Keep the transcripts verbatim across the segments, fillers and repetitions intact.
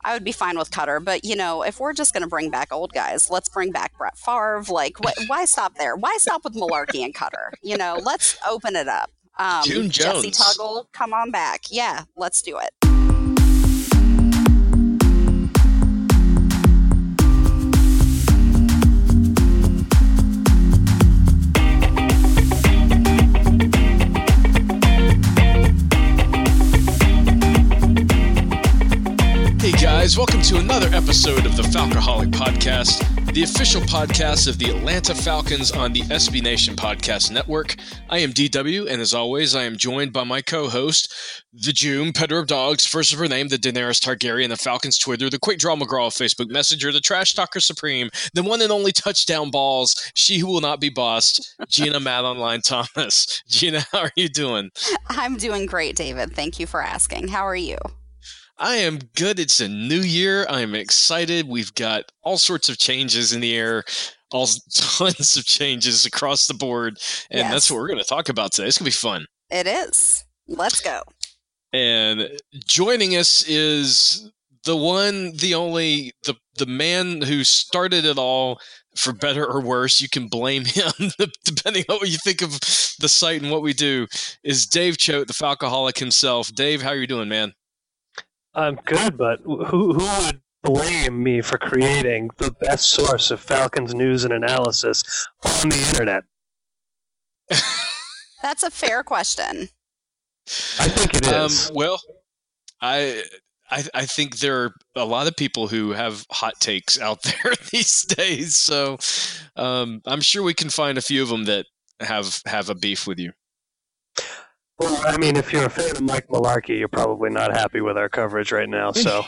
I would be fine with Cutter. But, you know, if we're just going to bring back old guys, let's bring back Brett Favre. Like, wh- why stop there? Why stop with Malarkey and Cutter? You know, let's open it up. Um, June Jones. Jesse Tuggle, come on back. Yeah, let's do it. Hey guys, welcome to another episode of the Falcoholic Podcast, the official podcast of the Atlanta Falcons on the S B Nation Podcast Network. I am D W, and as always, I am joined by my co-host, the June, Petter of Dogs, first of her name, the Daenerys Targaryen, the Falcons Twitter, the Quick Draw McGraw Facebook Messenger, the Trash Talker Supreme, the one and only touchdown balls, she who will not be bossed, Gina Mad Online Thomas. Gina, how are you doing? I'm doing great, David. Thank you for asking. How are you? I am good. It's a new year. I'm excited. We've got all sorts of changes in the air, all tons of changes across the board. And Yes. that's what we're going to talk about today. It's going to be fun. It is. Let's go. And joining us is the one, the only, the, the man who started it all, for better or worse. You can blame him, depending on what you think of the site and what we do, is Dave Choate, the Falcoholic himself. Dave, how are you doing, man? I'm good, but who who would blame me for creating the best source of Falcons news and analysis on the internet? That's a fair question. I think it Um, is. well, I, I I think there are a lot of people who have hot takes out there these days, so um, I'm sure we can find a few of them that have have a beef with you. Well, I mean, if you're a fan of Mike Malarkey, you're probably not happy with our coverage right now. So,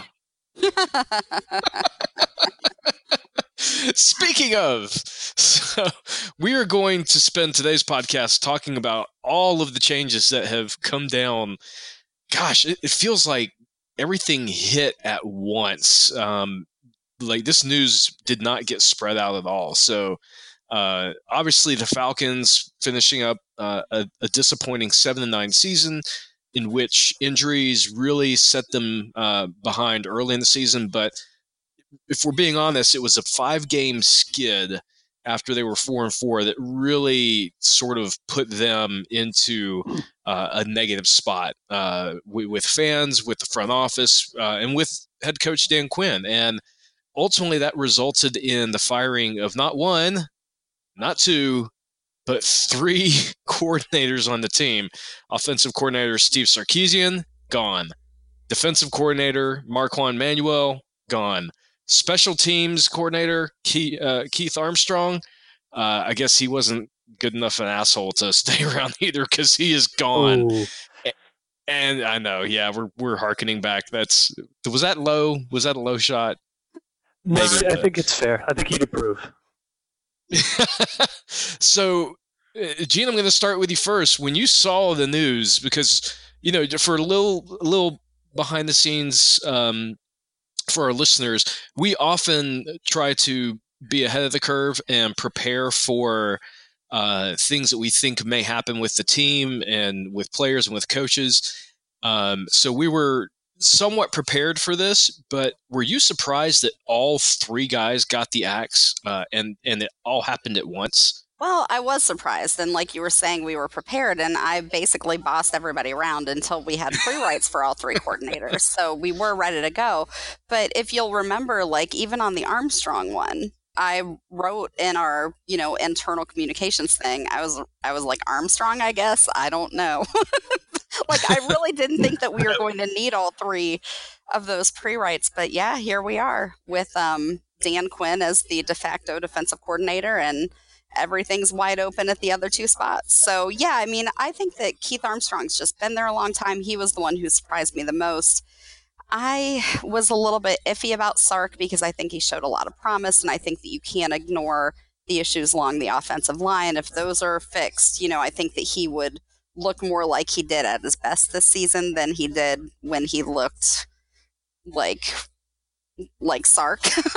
Speaking of, so we are going to spend today's podcast talking about all of the changes that have come down. Gosh, it, it feels like everything hit at once. Um, like this news did not get spread out at all. So uh, obviously the Falcons finishing up uh, a, a disappointing seven and nine season in which injuries really set them uh, behind early in the season. But if we're being honest, it was a five-game skid after they were four and four that really sort of put them into uh, a negative spot uh, with, with fans, with the front office, uh, and with head coach Dan Quinn. And ultimately, that resulted in the firing of not one, not two, but three coordinators on the team. Offensive coordinator Steve Sarkisian, gone. Defensive coordinator Marquand Manuel, gone. Special teams coordinator Keith, uh, Keith Armstrong, uh, I guess he wasn't good enough an asshole to stay around either because he is gone. ooh, And I know, yeah, we're we're hearkening back. That's was that low? Was that a low shot? no, Maybe, I but- think it's fair. I think you'd approve. So, uh, Gene, I'm going to start with you first. When you saw the news, because you know, for a little, a little behind the scenes um, for our listeners, we often try to be ahead of the curve and prepare for uh, things that we think may happen with the team and with players and with coaches. Um, so we were somewhat prepared for this, but were you surprised that all three guys got the axe uh, and and it all happened at once? Well, I was surprised. And like you were saying, we were prepared. And I basically bossed everybody around until we had free rights for all three coordinators. So we were ready to go. But if you'll remember, like even on the Armstrong one, I wrote in our, you know, internal communications thing, I was I was like, Armstrong, I guess. I don't know. Like I really didn't think that we were going to need all three of those pre-writes. But yeah, here we are with um, Dan Quinn as the de facto defensive coordinator, and everything's wide open at the other two spots. So yeah, I mean, I think that Keith Armstrong's just been there a long time. He was the one who surprised me the most. I was a little bit iffy about Sark because I think he showed a lot of promise, and I think that you can't ignore the issues along the offensive line. If those are fixed, you know, I think that he would look more like he did at his best this season than he did when he looked like like Sark.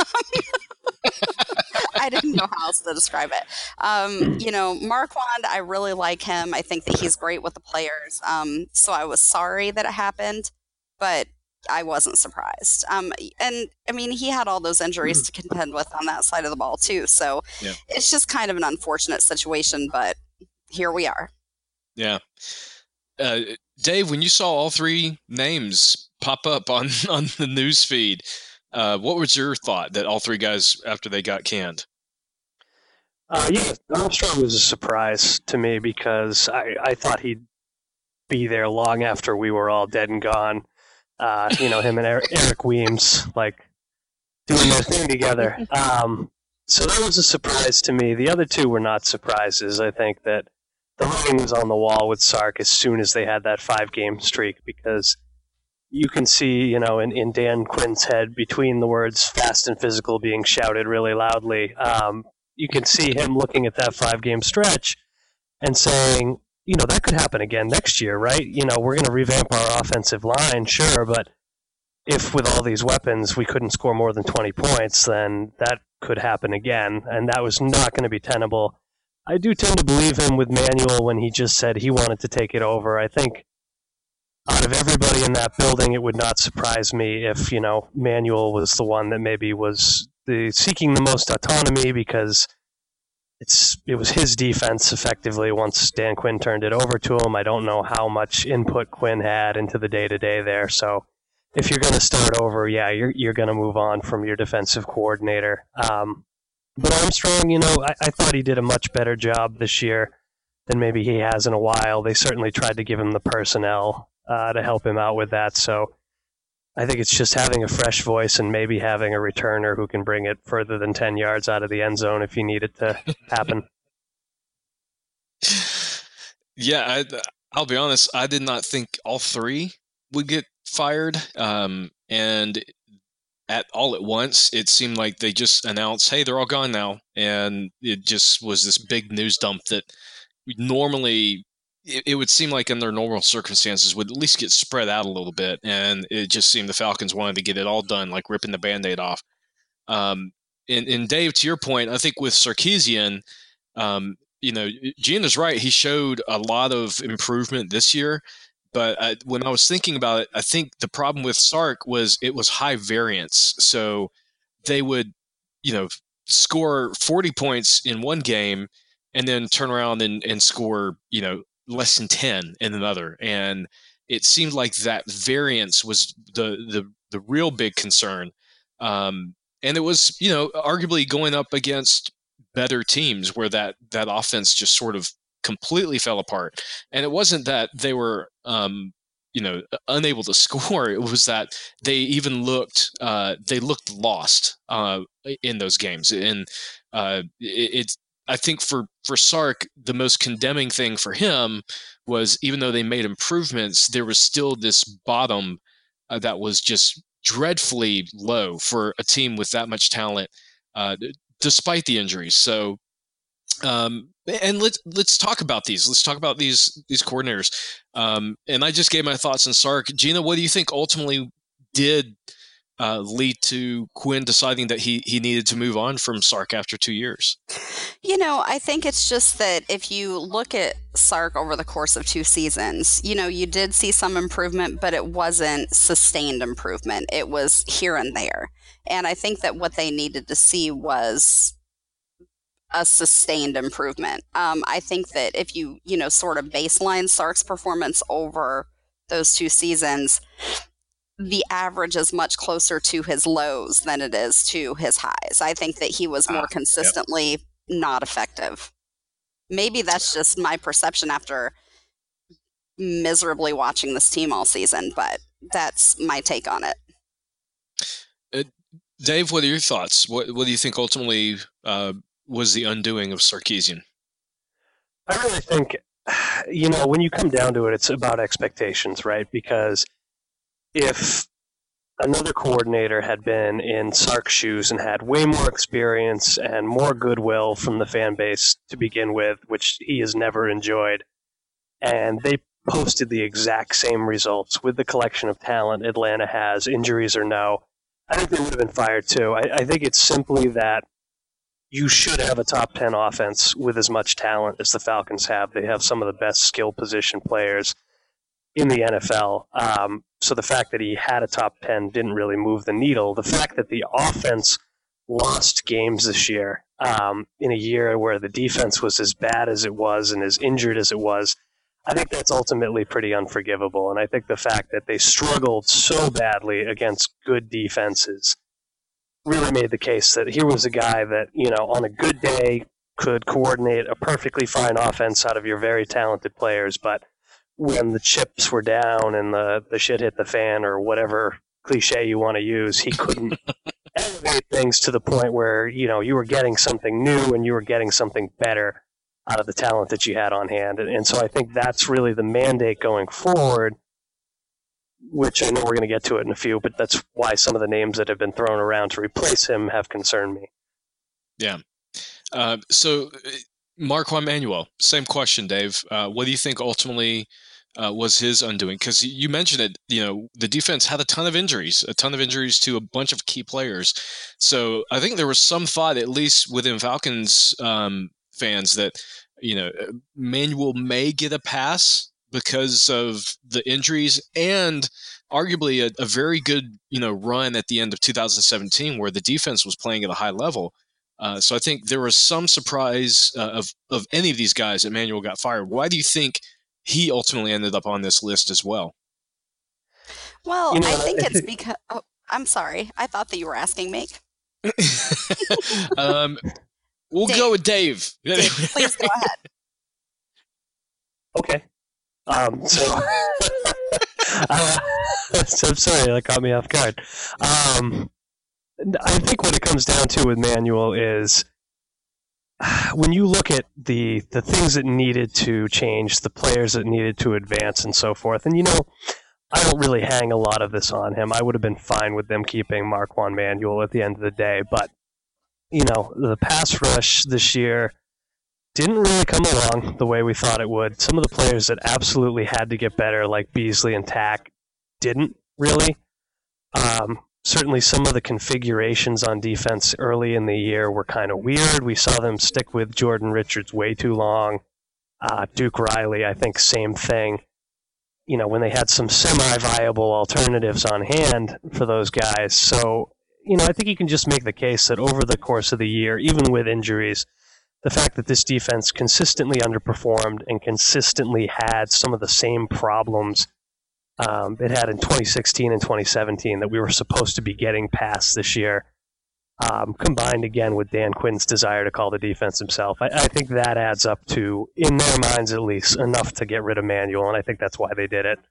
I didn't know how else to describe it. Um, you know, Marquand, I really like him. I think that he's great with the players. Um, so I was sorry that it happened, but I wasn't surprised. Um, and I mean, he had all those injuries to contend with on that side of the ball too. So Yeah. it's just kind of an unfortunate situation, but here we are. Yeah. Uh, Dave, when you saw all three names pop up on, on the news feed, uh, what was your thought that all three guys, after they got canned? Uh, yeah, Armstrong was a surprise to me because I, I thought he'd be there long after we were all dead and gone. Uh, you know, him and Eric, Eric Weems, like, doing their thing together. Um, so that was a surprise to me. The other two were not surprises. I think that the writing was on the wall with Sark as soon as they had that five-game streak, because you can see, you know, in, in Dan Quinn's head, between the words fast and physical being shouted really loudly, um, you can see him looking at that five-game stretch and saying, you know, that could happen again next year, right? You know, we're going to revamp our offensive line, sure, but if with all these weapons we couldn't score more than twenty points, then that could happen again, and that was not going to be tenable. I do tend to believe him with Manuel when he just said he wanted to take it over. I think out of everybody in that building, it would not surprise me if, you know, Manuel was the one that maybe was the, seeking the most autonomy, because It's it was his defense effectively once Dan Quinn turned it over to him. I don't know how much input Quinn had into the day-to-day there. So if you're going to start over, yeah, you're you're going to move on from your defensive coordinator. Um, but Armstrong, you know, I, I thought he did a much better job this year than maybe he has in a while. They certainly tried to give him the personnel uh, to help him out with that. So I think it's just having a fresh voice and maybe having a returner who can bring it further than ten yards out of the end zone if you need it to happen. Yeah, I, I'll be honest. I did not think all three would get fired. Um, and at all at once, it seemed like they just announced, hey, they're all gone now. And it just was this big news dump that normally it, it would seem like in their normal circumstances would at least get spread out a little bit. And it just seemed the Falcons wanted to get it all done, like ripping the Band-Aid off. Um, and, and Dave, to your point, I think with Sarkisian, um, you know, Gina's right. He showed a lot of improvement this year. But I, when I was thinking about it, I think the problem with Sark was it was high variance. So they would, you know, score forty points in one game and then turn around and, and score, you know, less than ten in another. And it seemed like that variance was the the, the real big concern. Um, and it was, you know, arguably going up against better teams where that, that offense just sort of completely fell apart. And it wasn't that they were, um, you know, unable to score. It was that they even looked, uh, they looked lost uh, in those games. And uh, it, it's, I think for, for Sark, the most condemning thing for him was even though they made improvements, there was still this bottom uh, that was just dreadfully low for a team with that much talent, uh, despite the injuries. So, um, and let's let's talk about these. Let's talk about these these coordinators. Um, and I just gave my thoughts on Sark. Gina, what do you think ultimately did uh, lead to Quinn deciding that he he needed to move on from Sark after two years? You know, I think it's just that if you look at Sark over the course of two seasons, you know, you did see some improvement, but it wasn't sustained improvement. It was here and there. And I think that what they needed to see was a sustained improvement. Um, I think that if you, you know, sort of baseline Sark's performance over those two seasons, the average is much closer to his lows than it is to his highs. I think that he was more ah, consistently yep. not effective. Maybe that's just my perception after miserably watching this team all season, but that's my take on it. Uh, Dave, what are your thoughts? What, what do you think ultimately uh, was the undoing of Sarkisian? I really think, you know, when you come down to it, it's about expectations, right? Because if another coordinator had been in Sark's shoes and had way more experience and more goodwill from the fan base to begin with, which he has never enjoyed, and they posted the exact same results with the collection of talent Atlanta has, injuries or no, I think they would have been fired too. I, I think it's simply that you should have a top ten offense with as much talent as the Falcons have. They have some of the best skill position players. in the N F L. Um, so the fact that he had a top ten didn't really move the needle. The fact that the offense lost games this year um, in a year where the defense was as bad as it was and as injured as it was, I think that's ultimately pretty unforgivable. And I think the fact that they struggled so badly against good defenses really made the case that here was a guy that, you know, on a good day could coordinate a perfectly fine offense out of your very talented players, but when the chips were down and the, the shit hit the fan, or whatever cliche you want to use, he couldn't elevate things to the point where, you know, you were getting something new and you were getting something better out of the talent that you had on hand. And, and so I think that's really the mandate going forward, which I know we're going to get to it in a few, but that's why some of the names that have been thrown around to replace him have concerned me. Yeah. Uh, so, Marquand Manuel, same question, Dave. Uh, what do you think ultimately uh, was his undoing? Because you mentioned it, you know, the defense had a ton of injuries, a ton of injuries to a bunch of key players. So I think there was some thought, at least within Falcons um, fans, that, you know, Manuel may get a pass because of the injuries and arguably a, a very good, you know, run at the end of two thousand seventeen where the defense was playing at a high level. Uh, so I think there was some surprise uh, of, of any of these guys that Manuel got fired. Why do you think he ultimately ended up on this list as well? Well, You know, I think I it's think- because oh, I'm sorry. I thought that you were asking me. um, we'll Dave. go with Dave. Dave, please go ahead. Okay. Um, so, uh, so I'm sorry, that caught me off guard. Um, I think what it comes down to with Manuel is when you look at the the things that needed to change, the players that needed to advance, and so forth. And you know, I don't really hang a lot of this on him. I would have been fine with them keeping Marquand Manuel at the end of the day, but you know, the pass rush this year didn't really come along the way we thought it would. Some of the players that absolutely had to get better, like Beasley and Tack, didn't really. Um, certainly some of the configurations on defense early in the year were kind of weird. We saw them stick with Jordan Richards way too long. Uh, Duke Riley, I think, same thing. You know, when they had some semi-viable alternatives on hand for those guys. So, you know, I think you can just make the case that over the course of the year, even with injuries, the fact that this defense consistently underperformed and consistently had some of the same problems um, it had in twenty sixteen and twenty seventeen that we were supposed to be getting past this year, um, combined again with Dan Quinn's desire to call the defense himself. I, I think that adds up to, in their minds at least, enough to get rid of Manuel, and I think that's why they did it.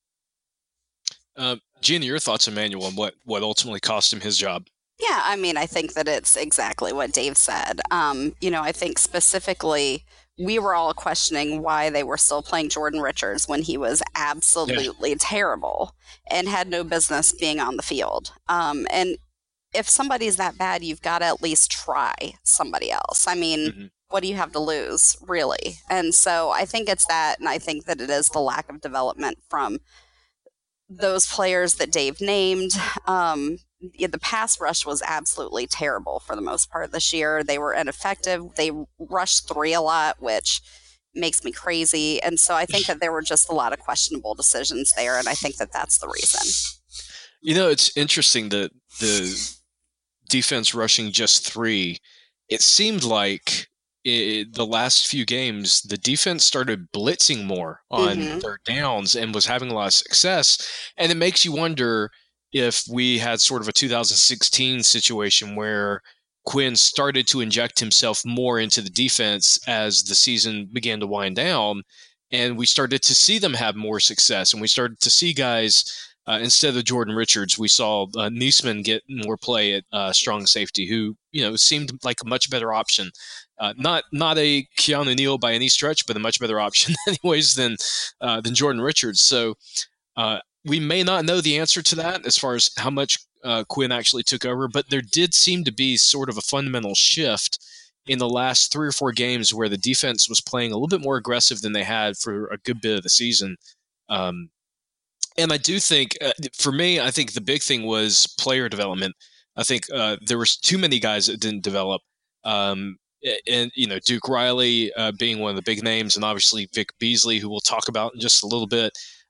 Uh, Gina, your thoughts on Manuel and what, what ultimately cost him his job? Yeah, I mean, I think that it's exactly what Dave said. Um, you know, I think specifically we were all questioning why they were still playing Jordan Richards when he was absolutely yeah. terrible and had no business being on the field. Um, and if somebody's that bad, you've got to at least try somebody else. I mean, mm-hmm. what do you have to lose, really? And so I think it's that, and I think that it is the lack of development from those players that Dave named. Um, yeah, the pass rush was absolutely terrible for the most part this year. They were ineffective. They rushed three a lot, which makes me crazy. And so I think that there were just a lot of questionable decisions there, and I think that that's the reason. You know, it's interesting that the defense rushing just three, it seemed like it, the last few games, the defense started blitzing more on mm-hmm. third downs and was having a lot of success. And it makes you wonder if we had sort of a two thousand sixteen situation where Quinn started to inject himself more into the defense as the season began to wind down, and we started to see them have more success, and we started to see guys, uh, instead of Jordan Richards, we saw uh, Niesman get more play at uh, strong safety, who, you know, seemed like a much better option. Uh, not not a Keanu Neal by any stretch, but a much better option anyways than uh, than Jordan Richards. So uh, we may not know the answer to that as far as how much uh, Quinn actually took over, but there did seem to be sort of a fundamental shift in the last three or four games where the defense was playing a little bit more aggressive than they had for a good bit of the season. Um, and I do think, uh, for me, I think the big thing was player development. I think uh, there was too many guys that didn't develop. Um, and, you know, Duke Riley uh, being one of the big names, and obviously Vic Beasley, who we'll talk about in just a little bit.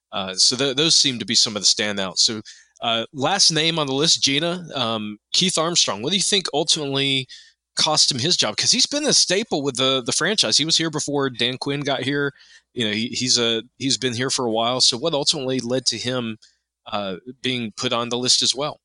Uh, so th- those seem to be some of the standouts. So uh, last name on the list, Gina, um, Keith Armstrong. What do you think ultimately cost him his job? Because he's been a staple with the the franchise. He was here before Dan Quinn got here. You know, he, he's a he's been here for a while. So what ultimately led to him uh, being put on the list as well?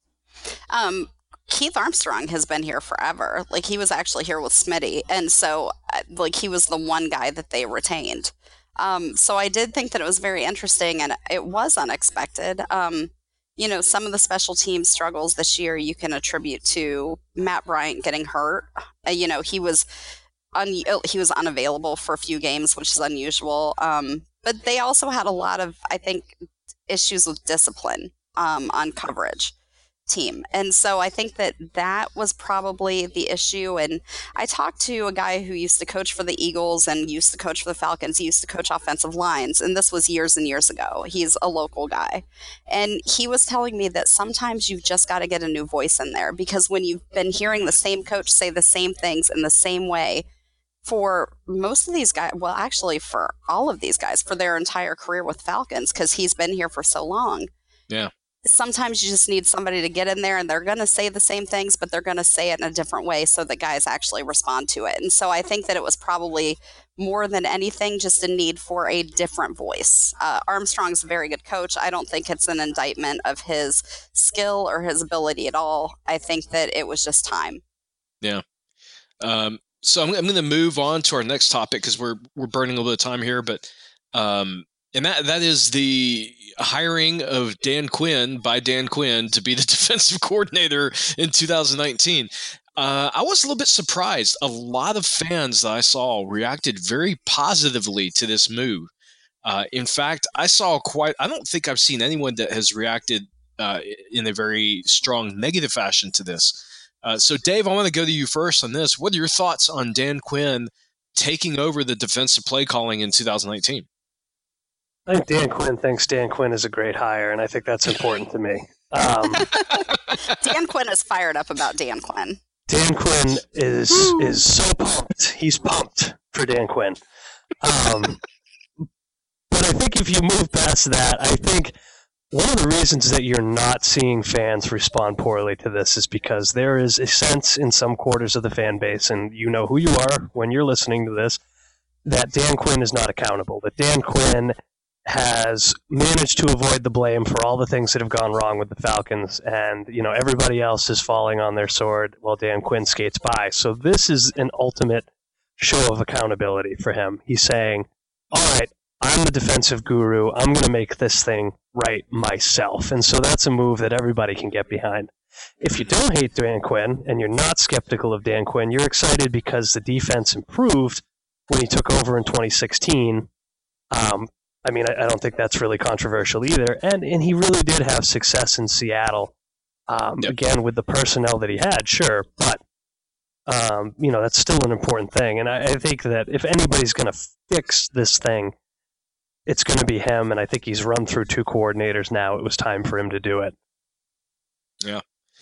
Um, Keith Armstrong has been here forever. Like, he was actually here with Smitty, and so uh, like he was the one guy that they retained. Um, so I did think that it was very interesting, and it was unexpected. Um, you know, some of the special team struggles this year you can attribute to Matt Bryant getting hurt. Uh, you know, he was un- he was unavailable for a few games, which is unusual. Um, but they also had a lot of, I think, issues with discipline um, on coverage team. And so I think that that was probably the issue. And I talked to a guy who used to coach for the Eagles and used to coach for the Falcons. He used to coach offensive lines. And this was years and years ago. He's a local guy. And he was telling me that sometimes you've just got to get a new voice in there, because when you've been hearing the same coach say the same things in the same way for most of these guys, well, actually for all of these guys, for their entire career with Falcons, because he's been here for so long. Yeah. Sometimes you just need somebody to get in there, and they're going to say the same things, but they're going to say it in a different way so that guys actually respond to it. And so I think that it was probably more than anything just a need for a different voice. Uh, Armstrong's a very good coach. I don't think it's an indictment of his skill or his ability at all. I think that it was just time. Yeah. Um, so I'm, I'm going to move on to our next topic because we're we're burning a little bit of time here, but um, and that that is the hiring of Dan Quinn by Dan Quinn to be the defensive coordinator in two thousand nineteen. Uh, I was a little bit surprised. A lot of fans that I saw reacted very positively to this move. Uh, in fact, I saw quite, I don't think I've seen anyone that has reacted uh, in a very strong negative fashion to this. Uh, so, Dave, I want to go to you first on this. What are your thoughts on Dan Quinn taking over the defensive play calling in two thousand nineteen? I think Dan Quinn thinks Dan Quinn is a great hire, and I think that's important to me. Um, Dan Quinn is fired up about Dan Quinn. Dan Quinn is is so pumped. He's pumped for Dan Quinn. Um, but I think if you move past that, I think one of the reasons that you're not seeing fans respond poorly to this is because there is a sense in some quarters of the fan base, and you know who you are when you're listening to this, that Dan Quinn is not accountable, that Dan Quinn has managed to avoid the blame for all the things that have gone wrong with the Falcons, and you know everybody else is falling on their sword while Dan Quinn skates by. So this is an ultimate show of accountability for him. He's saying, all right, I'm the defensive guru. I'm going to make this thing right myself. And so that's a move that everybody can get behind. If you don't hate Dan Quinn and you're not skeptical of Dan Quinn, you're excited because the defense improved when he took over in twenty sixteen. Um, I mean, I, I don't think that's really controversial either. And and he really did have success in Seattle. Um, Yep. Again, with the personnel that he had, sure. But, um, you know, that's still an important thing. And I, I think that if anybody's going to fix this thing, it's going to be him. And I think he's run through two coordinators now. It was time for him to do it. Yeah.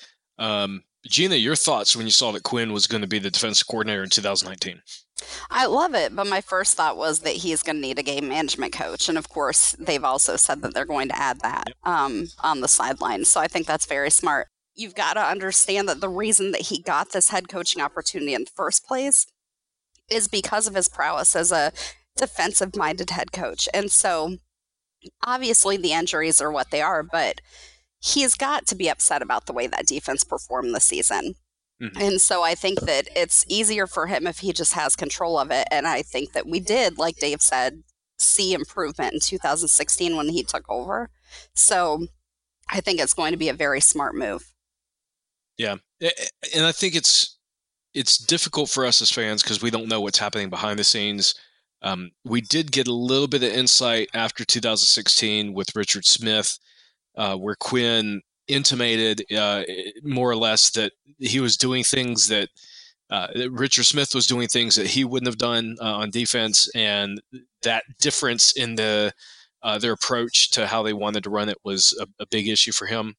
Um, Gina, your thoughts when you saw that Quinn was going to be the defensive coordinator in two thousand nineteen? I love it, but my first thought was that he's going to need a game management coach. And of course, they've also said that they're going to add that um, on the sideline. So I think that's very smart. You've got to understand that the reason that he got this head coaching opportunity in the first place is because of his prowess as a defensive-minded head coach. And so obviously the injuries are what they are, but he's got to be upset about the way that defense performed this season. Mhm. And so I think that it's easier for him if he just has control of it. And I think that we did, like Dave said, see improvement in two thousand sixteen when he took over. So I think it's going to be a very smart move. Yeah. A- And I think it's it's difficult for us as fans because we don't know what's happening behind the scenes. Um, we did get a little bit of insight after two thousand sixteen with Richard Smith, uh, where Quinn intimated uh, more or less that he was doing things that uh, that Richard Smith was doing things that he wouldn't have done uh, on defense, and that difference in the uh, their approach to how they wanted to run it was a, a big issue for him.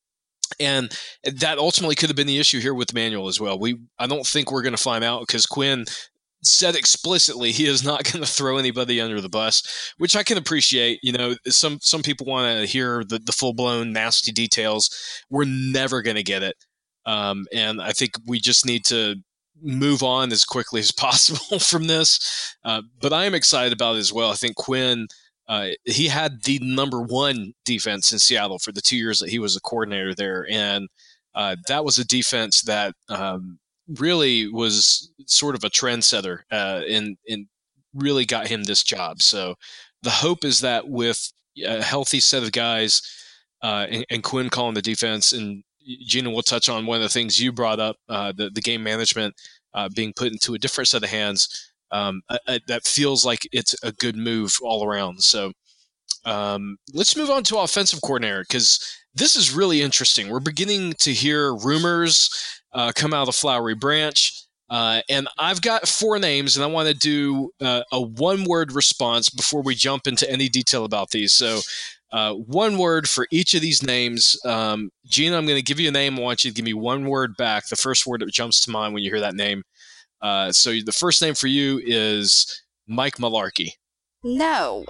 And that ultimately could have been the issue here with Manuel as well. We I don't think we're going to find out because Quinn said explicitly he is not going to throw anybody under the bus, which I can appreciate. You know, some some people want to hear the, the full-blown nasty details. We're never going to get it. Um, and I think we just need to move on as quickly as possible from this. Uh, but I am excited about it as well. I think Quinn, uh, he had the number one defense in Seattle for the two years that he was a coordinator there. And uh, that was a defense that um, really was sort of a trendsetter uh, and, and really got him this job. So the hope is that with a healthy set of guys uh, and, and Quinn calling the defense, and Gina, we'll touch on one of the things you brought up, uh, the, the game management uh, being put into a different set of hands. Um, uh, uh, that feels like it's a good move all around. So um, let's move on to offensive coordinator, because this is really interesting. We're beginning to hear rumors uh, come out of Flowery Branch. Uh, and I've got four names, and I want to do uh, a one-word response before we jump into any detail about these. So uh, one word for each of these names. Um, Gina, I'm going to give you a name. I want you to give me one word back, the first word that jumps to mind when you hear that name. Uh, so the first name for you is Mike Mularkey. No.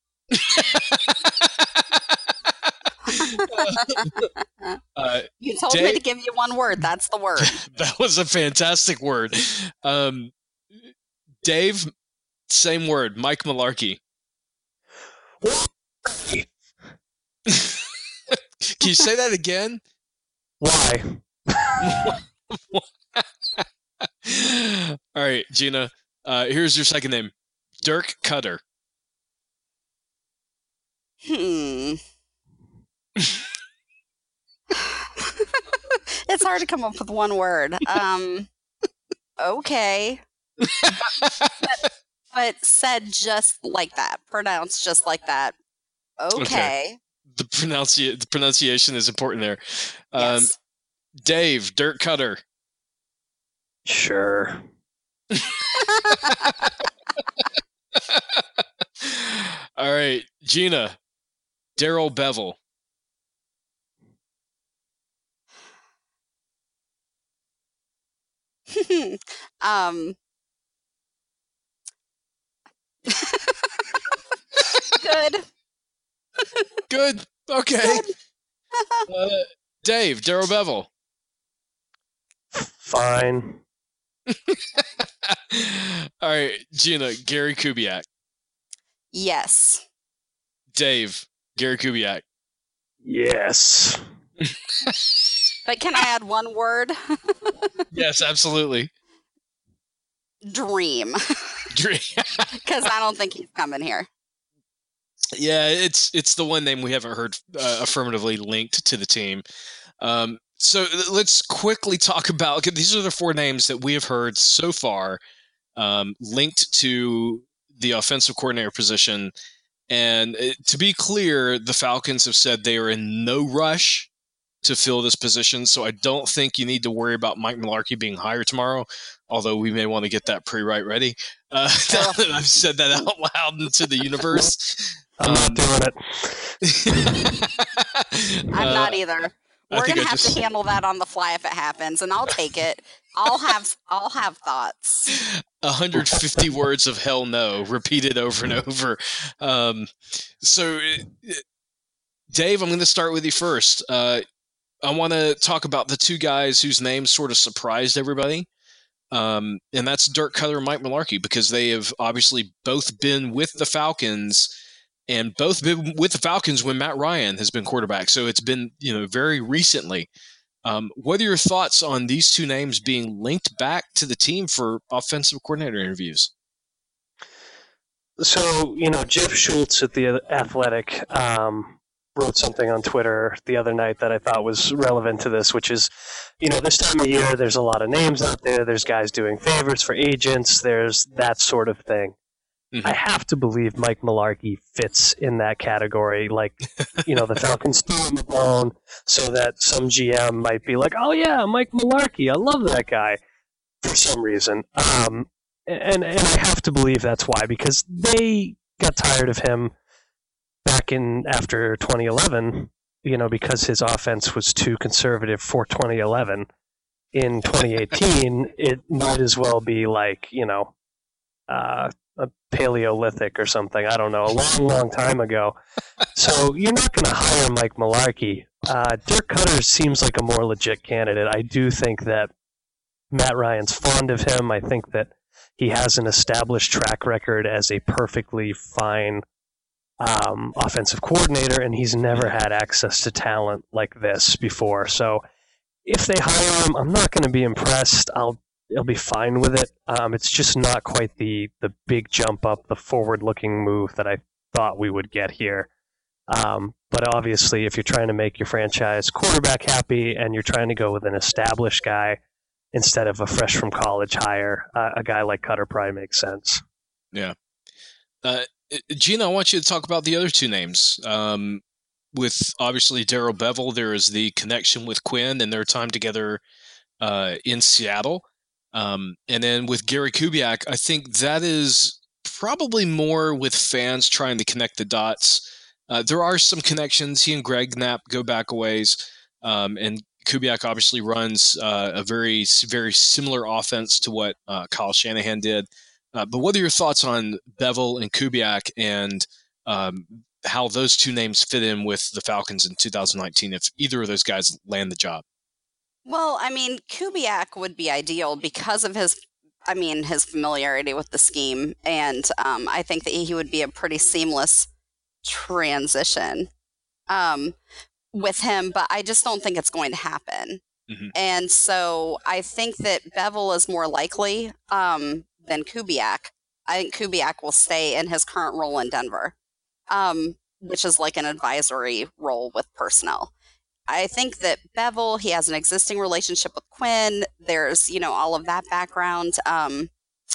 uh, you told Dave, me to give you one word. That's the word. That was a fantastic word. Um, Dave, same word, Mike Mularkey. Can you say that again? Why? All right, Gina, uh, here's your second name, Dirk Cutter. Hmm. It's hard to come up with one word. Um, okay. but, but said just like that. Pronounced just like that. Okay. okay. The, pronunci- the pronunciation is important there. Um, yes. Dave, Dirk Cutter. Sure. All right, Gina, Darrell Bevell. um. Good. Good. Okay. Good. uh, Dave, Darrell Bevell. Fine. All right, Gina, Gary Kubiak. Yes. Dave, Gary Kubiak. Yes. But can I add one word? Yes, absolutely. Dream. Dream. Because I don't think he's coming here. Yeah, it's it's the one name we haven't heard uh, affirmatively linked to the team. Um, so let's quickly talk about, these are the four names that we have heard so far um, linked to the offensive coordinator position. And it, to be clear, the Falcons have said they are in no rush to fill this position. So I don't think you need to worry about Mike Mularkey being hired tomorrow, although we may want to get that pre-write ready. Uh, now that I've said that out loud into the universe. I'm not um, doing it. I'm uh, not either. We're gonna I have just... to handle that on the fly if it happens, and I'll take it. I'll have I'll have thoughts. one hundred fifty words of hell no repeated over and over. Um, so, Dave, I'm going to start with you first. Uh, I want to talk about the two guys whose names sort of surprised everybody. Um, and that's Dirk Cutter and Mike Mularkey, because they have obviously both been with the Falcons and both been with the Falcons when Matt Ryan has been quarterback. So it's been, you know, very recently. Um, what are your thoughts on these two names being linked back to the team for offensive coordinator interviews? So, you know, Jeff Schultz at The Athletic um, wrote something on Twitter the other night that I thought was relevant to this, which is, you know, this time of year, there's a lot of names out there. There's guys doing favors for agents. There's that sort of thing. Mm-hmm. I have to believe Mike Mularkey fits in that category. Like, you know, the Falcons threw him a bone so that some G M might be like, oh, yeah, Mike Mularkey, I love that guy for some reason. Um, and, and I have to believe that's why, because they got tired of him back in after twenty eleven, you know, because his offense was too conservative for twenty eleven. In twenty eighteen, it might as well be like, you know, uh, a Paleolithic or something. I don't know, a long, long time ago. So you're not going to hire Mike Mularkey. Uh, Dirk Cutter seems like a more legit candidate. I do think that Matt Ryan's fond of him. I think that he has an established track record as a perfectly fine um, offensive coordinator, and he's never had access to talent like this before. So if they hire him, I'm not going to be impressed. I'll I'll be fine with it. Um, it's just not quite the the big jump up, the forward-looking move that I thought we would get here. Um, but obviously, if you're trying to make your franchise quarterback happy and you're trying to go with an established guy instead of a fresh from college hire, uh, a guy like Cutter probably makes sense. Yeah. Uh, Gina, I want you to talk about the other two names. Um, with obviously Darrell Bevell, there is the connection with Quinn and their time together uh, in Seattle. Um, and then with Gary Kubiak, I think that is probably more with fans trying to connect the dots. Uh, there are some connections. He and Greg Knapp go back a ways. Um, and Kubiak obviously runs uh, a very, very similar offense to what uh, Kyle Shanahan did. Uh, but what are your thoughts on Bevell and Kubiak and um, how those two names fit in with the Falcons in two thousand nineteen if either of those guys land the job? Well, I mean, Kubiak would be ideal because of his, I mean, his familiarity with the scheme. And um, I think that he would be a pretty seamless transition um, with him. But I just don't think it's going to happen. Mm-hmm. And so I think that Bevell is more likely um, than Kubiak. I think Kubiak will stay in his current role in Denver, um, which is like an advisory role with personnel. I think that Bevell, he has an existing relationship with Quinn. There's, you know, all of that background. Um,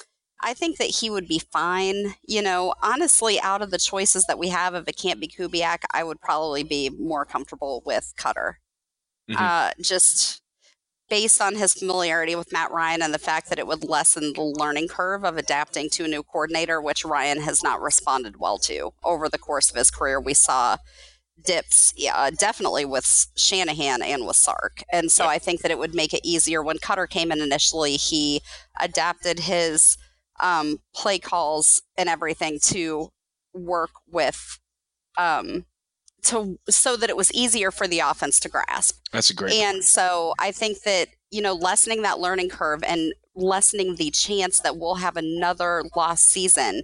I think that he would be fine. You know, honestly, out of the choices that we have, if it can't be Kubiak, I would probably be more comfortable with Cutter. Mm-hmm. Uh, just based on his familiarity with Matt Ryan and the fact that it would lessen the learning curve of adapting to a new coordinator, which Ryan has not responded well to over the course of his career. We saw dips, yeah, definitely with Shanahan and with Sark. And so yeah. I think that it would make it easier. When Cutter came in initially, he adapted his um, play calls and everything to work with, um, to so that it was easier for the offense to grasp. That's a great And point. So I think that, you know, lessening that learning curve and lessening the chance that we'll have another lost season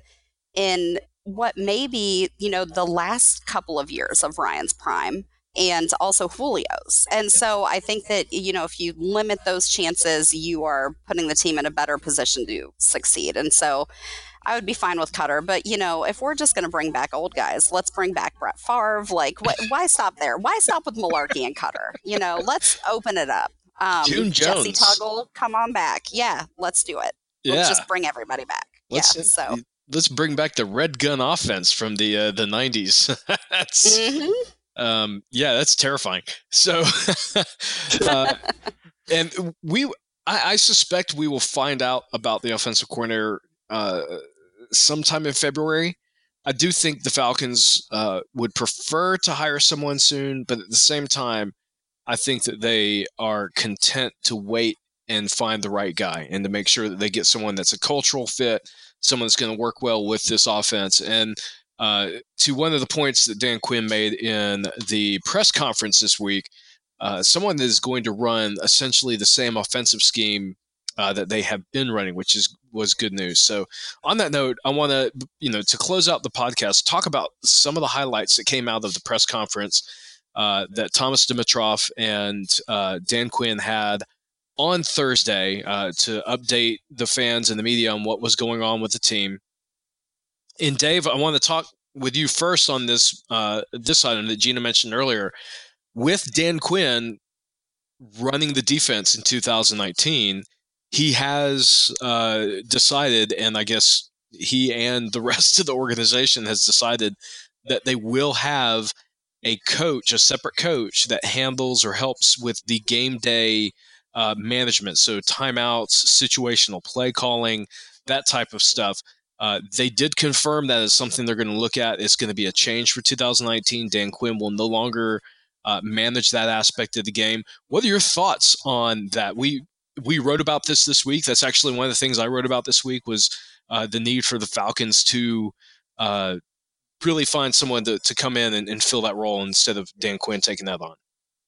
in what may be, you know, the last couple of years of Ryan's prime and also Julio's. And so I think that, you know, if you limit those chances, you are putting the team in a better position to succeed. And so I would be fine with Cutter. But, you know, if we're just going to bring back old guys, let's bring back Brett Favre. Like, wh- why stop there? Why stop with Mularkey and Cutter? You know, let's open it up. Um, June Jones. Jesse Tuggle, come on back. Yeah, let's do it. Yeah. Let's just bring everybody back. Let's, yeah, so. Let's bring back the red gun offense from the uh, the nineties. That's mm-hmm. um, yeah, that's terrifying. So, uh, and we, I, I suspect we will find out about the offensive coordinator uh, sometime in February. I do think the Falcons uh, would prefer to hire someone soon, but at the same time, I think that they are content to wait and find the right guy and to make sure that they get someone that's a cultural fit, someone that's going to work well with this offense. And uh, to one of the points that Dan Quinn made in the press conference this week, uh, someone that is going to run essentially the same offensive scheme uh, that they have been running, which is was good news. So on that note, I want to, you know, to close out the podcast, talk about some of the highlights that came out of the press conference uh, that Thomas Dimitroff and uh, Dan Quinn had on Thursday uh, to update the fans and the media on what was going on with the team. And Dave, I want to talk with you first on this uh, this item that Gina mentioned earlier. With Dan Quinn running the defense in two thousand nineteen, he has uh, decided, and I guess he and the rest of the organization has decided that they will have a coach, a separate coach that handles or helps with the game day Uh, management, so timeouts, situational play calling, that type of stuff. Uh, they did confirm that is something they're going to look at. It's going to be a change for two thousand nineteen. Dan Quinn will no longer uh, manage that aspect of the game. What are your thoughts on that? We we wrote about this this week. That's actually one of the things I wrote about this week was uh, the need for the Falcons to uh, really find someone to, to come in and, and fill that role instead of Dan Quinn taking that on.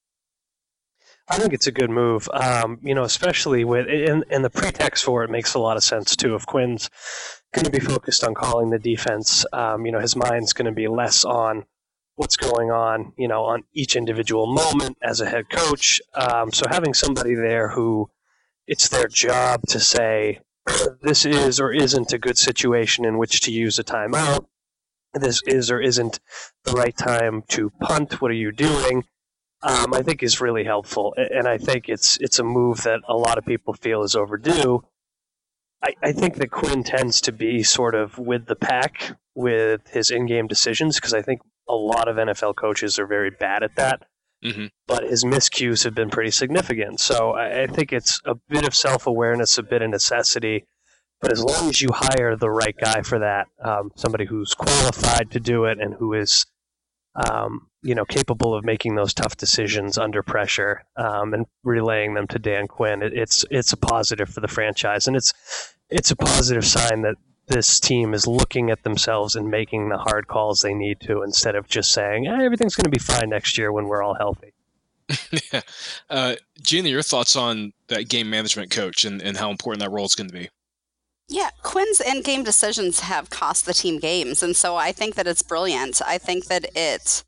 I think it's a good move, um, you know, especially with, and, and the pretext for it makes a lot of sense too. If Quinn's going to be focused on calling the defense, um, you know, his mind's going to be less on what's going on, you know, on each individual moment as a head coach. Um, so having somebody there who it's their job to say, this is or isn't a good situation in which to use a timeout. This is or isn't the right time to punt. What are you doing? Um, I think is really helpful, and I think it's it's a move that a lot of people feel is overdue. I, I think that Quinn tends to be sort of with the pack with his in-game decisions because I think a lot of N F L coaches are very bad at that. Mm-hmm. But his miscues have been pretty significant. So I, I think it's a bit of self-awareness, a bit of necessity. But as long as you hire the right guy for that, um, somebody who's qualified to do it and who is Um, you know, capable of making those tough decisions under pressure um, and relaying them to Dan Quinn, it, it's it's a positive for the franchise, and it's it's a positive sign that this team is looking at themselves and making the hard calls they need to, instead of just saying eh, everything's going to be fine next year when we're all healthy. yeah. uh, Gina, your thoughts on that game management coach and, and how important that role is going to be? Yeah, Quinn's in-game decisions have cost the team games, and so I think that it's brilliant. I think that it,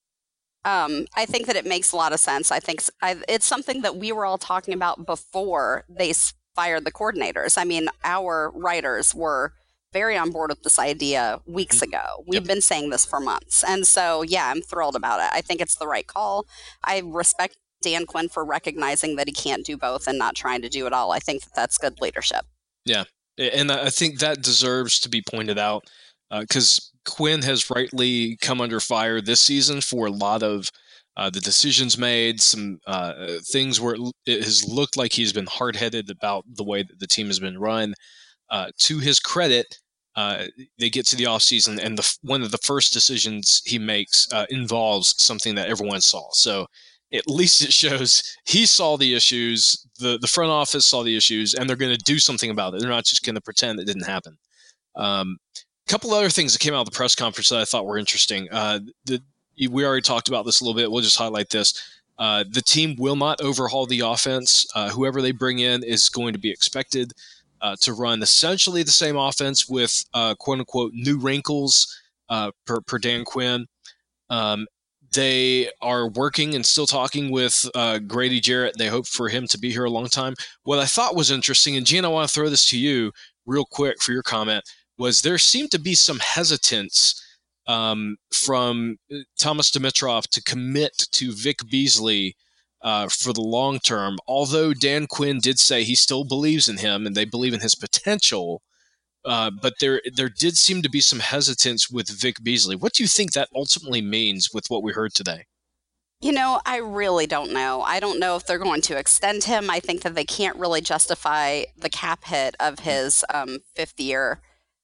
um, I think that it makes a lot of sense. I think I, it's something that we were all talking about before they fired the coordinators. I mean, our writers were very on board with this idea weeks ago. We've yep. been saying this for months, and so yeah, I'm thrilled about it. I think it's the right call. I respect Dan Quinn for recognizing that he can't do both and not trying to do it all. I think that that's good leadership. Yeah. And I think that deserves to be pointed out because uh, Quinn has rightly come under fire this season for a lot of uh, the decisions made, some uh, things where it has looked like he's been hard-headed about the way that the team has been run. Uh, to his credit, uh, they get to the offseason, and the, one of the first decisions he makes uh, involves something that everyone saw. So at least it shows he saw the issues, the, the front office saw the issues, and they're going to do something about it. They're not just going to pretend it didn't happen. Um, a couple other things that came out of the press conference that I thought were interesting. Uh, the, we already talked about this a little bit. We'll just highlight this. Uh, the team will not overhaul the offense. Uh, whoever they bring in is going to be expected uh, to run essentially the same offense with uh, quote-unquote new wrinkles uh, per, per Dan Quinn. Um, They are working and still talking with uh, Grady Jarrett. They hope for him to be here a long time. What I thought was interesting, and Gene, I want to throw this to you real quick for your comment, was there seemed to be some hesitance um, from Thomas Dimitroff to commit to Vic Beasley uh, for the long term, although Dan Quinn did say he still believes in him and they believe in his potential. Uh, but there there did seem to be some hesitance with Vic Beasley. What do you think that ultimately means with what we heard today? You know, I really don't know. I don't know if they're going to extend him. I think that they can't really justify the cap hit of his um, fifth year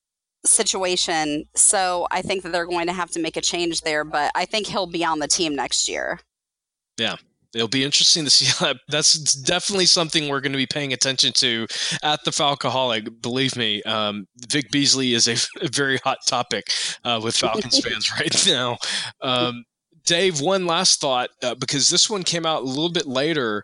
situation. So I think that they're going to have to make a change there, but I think he'll be on the team next year. Yeah. It'll be interesting to see how that's definitely something we're going to be paying attention to at the Falcoholic. Believe me, um, Vic Beasley is a, a very hot topic uh, with Falcons fans right now. Um, Dave, one last thought, uh, because this one came out a little bit later,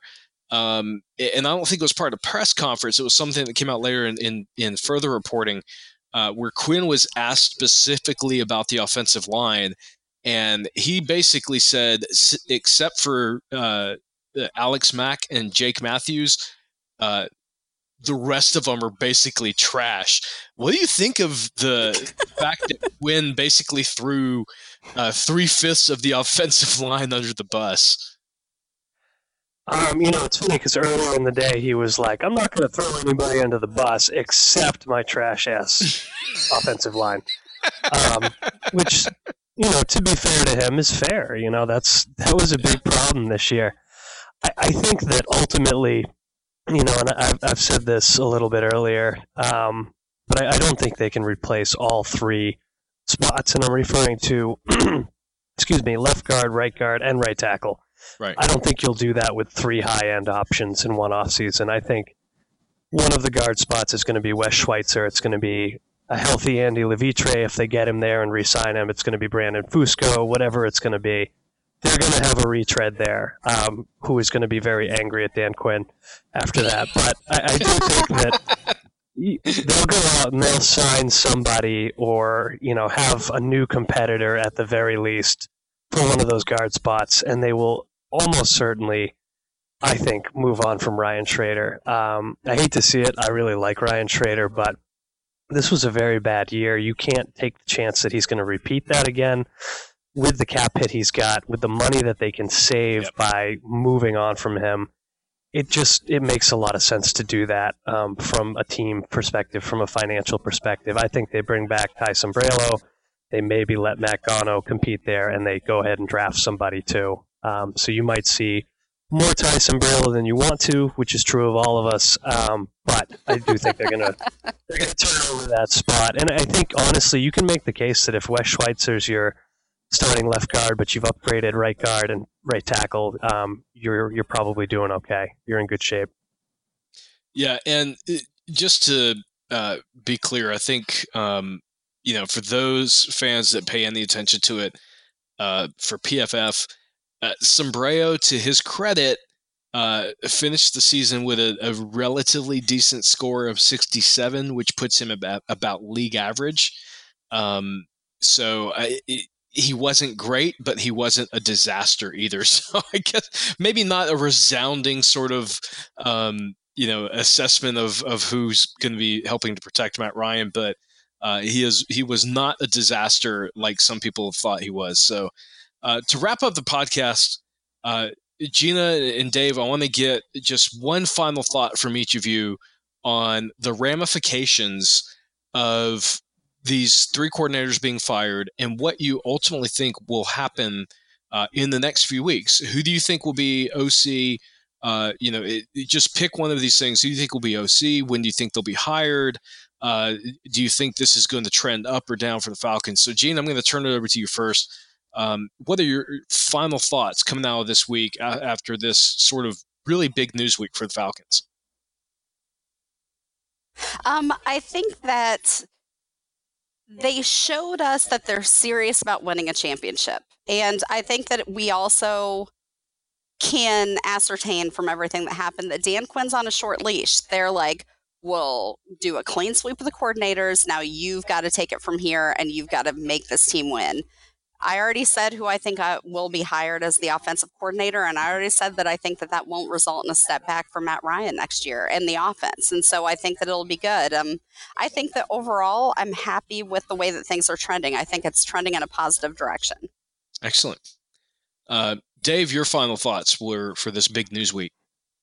um, and I don't think it was part of a press conference. It was something that came out later in, in, in further reporting uh, where Quinn was asked specifically about the offensive line. And he basically said, except for uh, Alex Mack and Jake Matthews, uh, the rest of them are basically trash. What do you think of the fact that Quinn basically threw uh, three-fifths of the offensive line under the bus? Um, you know, it's funny because earlier in the day he was like, I'm not going to throw anybody under the bus except my trash-ass offensive line, um, which... You know, to be fair to him is fair. You know, that's that was a big problem this year. I, I think that ultimately, you know, and I've, I've said this a little bit earlier, um, but I, I don't think they can replace all three spots, and I'm referring to, excuse me, left guard, right guard, and right tackle. Right. I don't think you'll do that with three high-end options in one offseason. I think one of the guard spots is going to be Wes Schweitzer. It's going to be a healthy Andy Levitre, if they get him there and re-sign him, it's going to be Brandon Fusco, whatever it's going to be. They're going to have a retread there, um, who is going to be very angry at Dan Quinn after that. But I, I do think that they'll go out and they'll sign somebody, or you know, have a new competitor at the very least for one of those guard spots, and they will almost certainly, I think, move on from Ryan Schrader. Um, I hate to see it. I really like Ryan Schrader, but this was a very bad year. You can't take the chance that he's going to repeat that again with the cap hit he's got, with the money that they can save yep. by moving on from him. It just it makes a lot of sense to do that um, from a team perspective, from a financial perspective. I think they bring back Ty Sombrello. They maybe let Matt Gano compete there, and they go ahead and draft somebody too. Um, so you might see more Ty Sombrello than you want to, which is true of all of us. Um, but I do think they're gonna they're gonna turn over that spot. And I think honestly, you can make the case that if Wes Schweitzer's your starting left guard, but you've upgraded right guard and right tackle, um, you're you're probably doing okay. You're in good shape. Yeah, and it, just to uh, be clear, I think um, you know, for those fans that pay any attention to it, uh, for P F F. Uh, Sombrello, to his credit, uh, finished the season with a, a relatively decent score of sixty-seven, which puts him about, about league average. Um, so I, it, he wasn't great, but he wasn't a disaster either. So I guess maybe not a resounding sort of um, you know assessment of of who's going to be helping to protect Matt Ryan, but uh, he is he was not a disaster like some people thought he was. So. Uh, to wrap up the podcast, uh, Gina and Dave, I want to get just one final thought from each of you on the ramifications of these three coordinators being fired and what you ultimately think will happen uh, in the next few weeks. Who do you think will be O C? Uh, you know, it, it just pick one of these things. Who do you think will be O C? When do you think they'll be hired? Uh, do you think this is going to trend up or down for the Falcons? So, Gina, I'm going to turn it over to you first. Um, what are your final thoughts coming out of this week after this sort of really big news week for the Falcons? Um, I think that they showed us that they're serious about winning a championship. And I think that we also can ascertain from everything that happened that Dan Quinn's on a short leash. They're like, we'll do a clean sweep of the coordinators. Now you've got to take it from here, and you've got to make this team win. I already said who I think I will be hired as the offensive coordinator, and I already said that I think that that won't result in a step back for Matt Ryan next year in the offense, and so I think that it'll be good. Um, I think that overall, I'm happy with the way that things are trending. I think it's trending in a positive direction. Excellent. Uh, Dave, your final thoughts were for this big news week.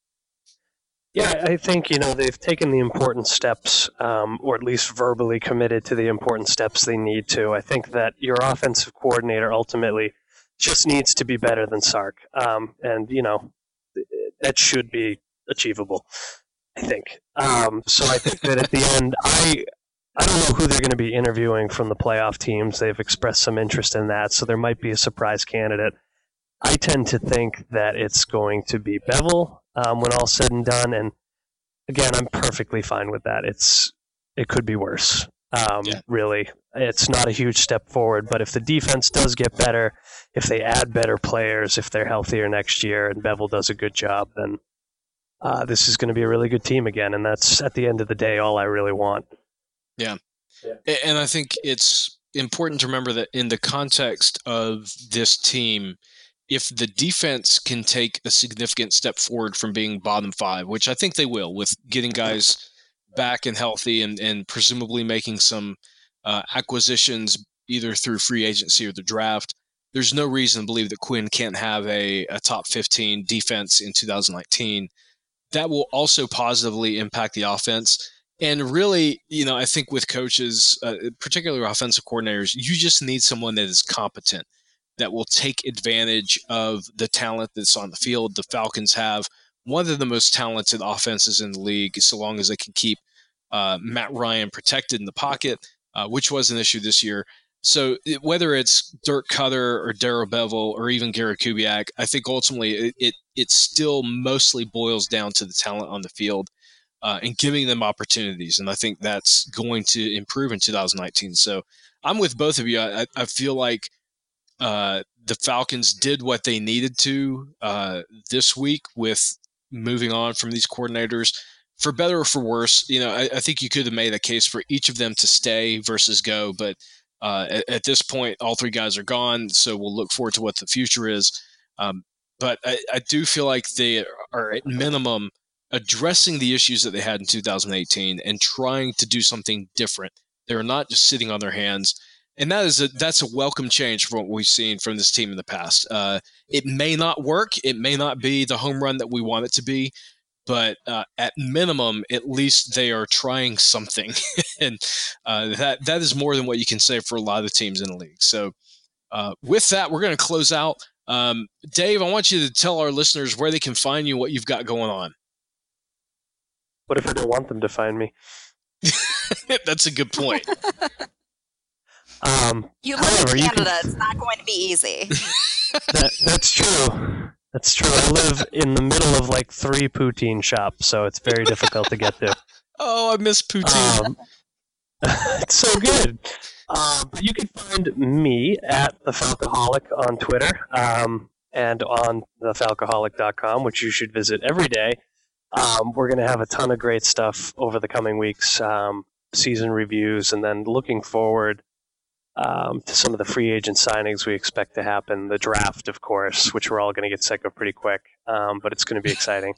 Yeah, I think, you know, they've taken the important steps, um, or at least verbally committed to the important steps they need to. I think that your offensive coordinator ultimately just needs to be better than Sark. Um, and, you know, that should be achievable, I think. Um, so I think that at the end, I I don't know who they're going to be interviewing from the playoff teams. They've expressed some interest in that, so there might be a surprise candidate. I tend to think that it's going to be Bevel um, when all's said and done. And again, I'm perfectly fine with that. It's it could be worse. Um, yeah. Really, it's not a huge step forward. But if the defense does get better, if they add better players, if they're healthier next year, and Bevel does a good job, then uh, this is going to be a really good team again. And that's at the end of the day all I really want. Yeah, yeah. And I think it's important to remember that in the context of this team, if the defense can take a significant step forward from being bottom five, which I think they will, with getting guys back and healthy and, and presumably making some uh, acquisitions either through free agency or the draft, there's no reason to believe that Quinn can't have a, a top fifteen defense in two thousand nineteen. That will also positively impact the offense. And really, you know, I think with coaches, uh, particularly offensive coordinators, you just need someone that is competent, that will take advantage of the talent that's on the field. The Falcons have one of the most talented offenses in the league, so long as they can keep uh, Matt Ryan protected in the pocket, uh, which was an issue this year. So it, whether it's Dirk Cutter or Darrell Bevel or even Garrett Kubiak, I think ultimately it, it it still mostly boils down to the talent on the field. uh, and giving them opportunities. And I think that's going to improve in two thousand nineteen. So I'm with both of you. I, I feel like uh, the Falcons did what they needed to uh, this week with moving on from these coordinators. For better or for worse, you know, I, I think you could have made a case for each of them to stay versus go. But uh, at, at this point, all three guys are gone. So we'll look forward to what the future is. Um, but I, I do feel like they are at minimum addressing the issues that they had in two thousand eighteen and trying to do something different. They're not just sitting on their hands. And that is a, that's a welcome change from what we've seen from this team in the past. Uh, it may not work. It may not be the home run that we want it to be. But uh, at minimum, at least they are trying something. and uh, that that is more than what you can say for a lot of teams in the league. So uh, with that, we're going to close out. Um, Dave, I want you to tell our listeners where they can find you, what you've got going on. What if I don't want them to find me? That's a good point. um, you live however, in you Canada. can... It's not going to be easy. that, that's true. That's true. I live in the middle of like three poutine shops, so it's very difficult to get to. Oh, I miss poutine. Um, it's so good. Um, but you can find me at the Falcoholic on Twitter um, and on the falcoholic dot com, which you should visit every day. Um, we're going to have a ton of great stuff over the coming weeks, um, season reviews, and then looking forward um, to some of the free agent signings we expect to happen. The draft, of course, which we're all going to get sick of pretty quick, um, but it's going to be exciting.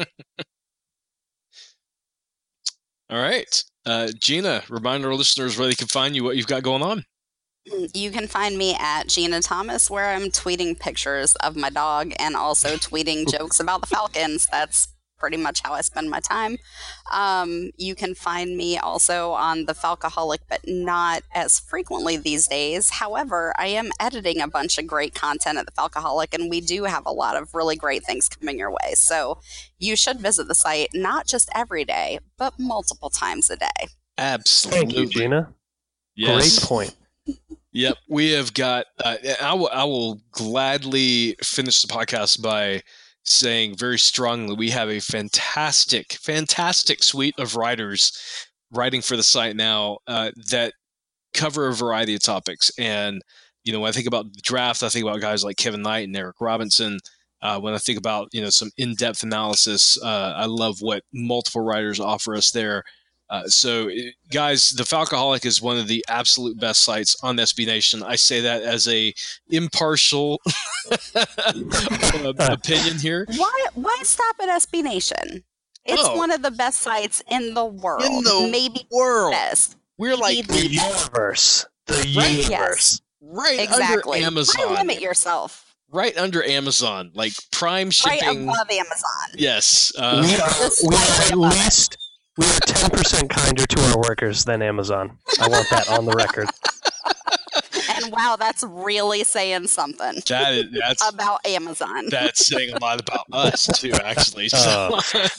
All right. Uh, Gina, remind our listeners where they can find you, what you've got going on. You can find me at Gina Thomas, where I'm tweeting pictures of my dog and also tweeting jokes about the Falcons. That's pretty much how I spend my time. Um, you can find me also on the Falcoholic, but not as frequently these days. However, I am editing a bunch of great content at the Falcoholic, and we do have a lot of really great things coming your way. So you should visit the site, not just every day, but multiple times a day. Absolutely. Thank you, Gina. Yes. Great point. Yep. We have got, uh, I, will, I will gladly finish the podcast by saying very strongly we have a fantastic, fantastic suite of writers writing for the site now uh, that cover a variety of topics. And, you know, when I think about the draft, I think about guys like Kevin Knight and Eric Robinson. Uh, when I think about, you know, some in-depth analysis, uh, I love what multiple writers offer us there. Uh, so, guys, the Falcoholic is one of the absolute best sites on S B Nation. I say that as a impartial opinion here. Why? Why stop at S B Nation? It's Oh. one of the best sites in the world. In the Maybe world. best. We're like The universe. The Right? universe. Yes. right Exactly. under Amazon. Why limit yourself? Right under Amazon, like Prime Right shipping. above Amazon. Yes. Uh, We are, Just we are slightly at above it. least we are ten percent kinder to our workers than Amazon. I want that on the record. And wow, that's really saying something that is, that's about Amazon. that's saying a lot about us too, actually. So,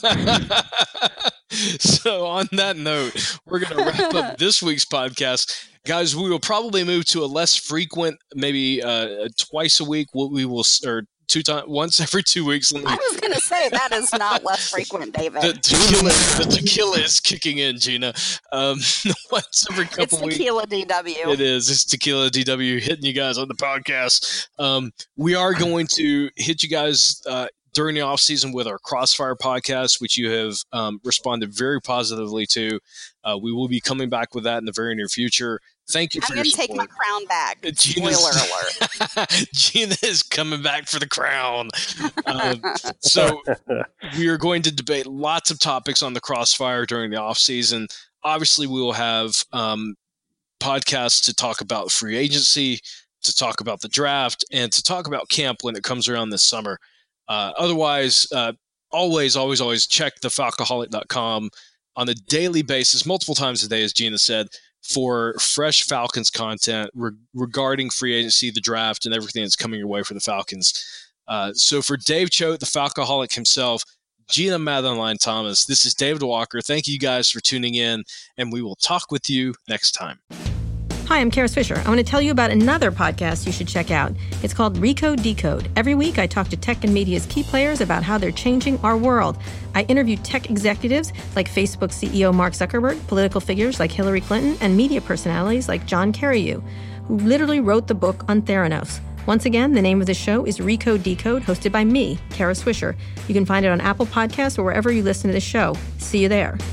so on that note, we're going to wrap up this week's podcast. Guys, we will probably move to a less frequent, maybe uh, twice a week. We will, or two times, once every two weeks. Let me, I was going to say that is not less frequent, David. the tequila, the tequila is kicking in, Gina. Um, once every It's couple weeks. Tequila D W. It is. It's Tequila D W hitting you guys on the podcast. Um, we are going to hit you guys uh, during the off season with our Crossfire podcast, which you have um, responded very positively to. Uh, we will be coming back with that in the very near future. Thank you for I'm your going to take my support. crown back. Gina's- Spoiler alert. Gina is coming back for the crown. Um, so we are going to debate lots of topics on the Crossfire during the off season. Obviously, we will have um, podcasts to talk about free agency, to talk about the draft, and to talk about camp when it comes around this summer. Uh, otherwise, uh, always, always, always check the falcoholic dot com on a daily basis, multiple times a day, as Gina said, for fresh Falcons content re- regarding free agency, the draft, and everything that's coming your way for the Falcons. Uh, so for Dave Choate, the Falcoholic himself, Gina Madeline Thomas, this is David Walker. Thank you guys for tuning in, and we will talk with you next time. Hi, I'm Kara Swisher. I want to tell you about another podcast you should check out. It's called Recode Decode. Every week, I talk to tech and media's key players about how they're changing our world. I interview tech executives like Facebook C E O Mark Zuckerberg, political figures like Hillary Clinton, and media personalities like John Carreyrou, who literally wrote the book on Theranos. Once again, the name of the show is Recode Decode, hosted by me, Kara Swisher. You can find it on Apple Podcasts or wherever you listen to the show. See you there.